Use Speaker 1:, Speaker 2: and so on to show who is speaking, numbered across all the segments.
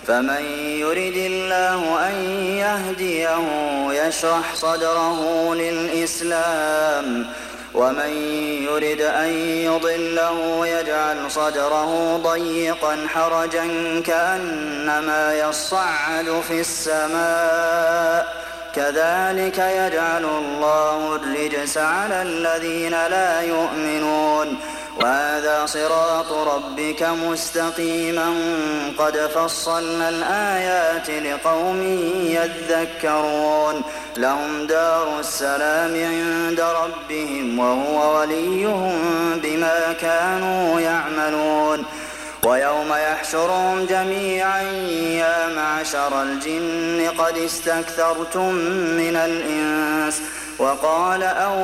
Speaker 1: فمن يرد الله أن يهديه يشرح صدره للإسلام ومن يرد أن يضله يجعل صدره ضيقا حرجا كأنما يصعد في السماء كذلك يجعل الله الرجس على الذين لا يؤمنون وهذا صراط ربك مستقيما قد فصلنا الآيات لقوم يذكرون لهم دار السلام عند ربهم وهو وليهم بما كانوا يعملون ويوم يحشرهم جميعا يا معشر الجن قد استكثرتم من الإنس وقال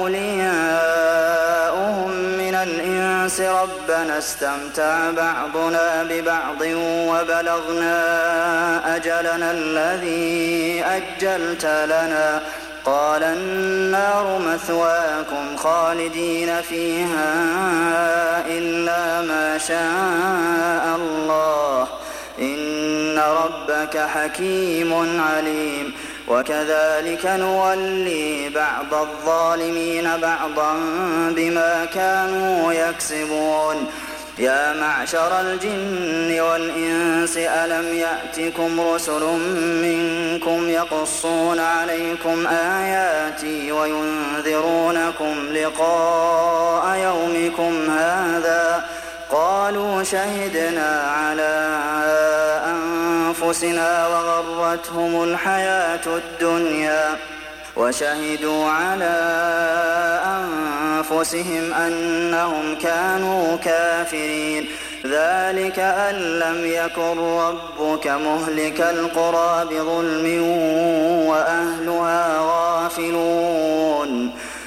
Speaker 1: أولياؤهم من الإنس ربنا استمتع بعضنا ببعض وبلغنا أجلنا الذي أجلت لنا قال النار مثواكم خالدين فيها إلا ما شاء الله إن ربك حكيم عليم وكذلك نولي بعض الظالمين بعضا بما كانوا يكسبون يا معشر الجن والإنس ألم يأتكم رسل منكم يقصون عليكم آياتي وينذرونكم لقاء يومكم هذا قالوا شهدنا على أنفسنا وغرتهم الحياة الدنيا وشهدوا على أنفسهم أنهم كانوا كافرين ذلك أن لم يكن ربك مهلك القرى بظلم وأهلها غافلون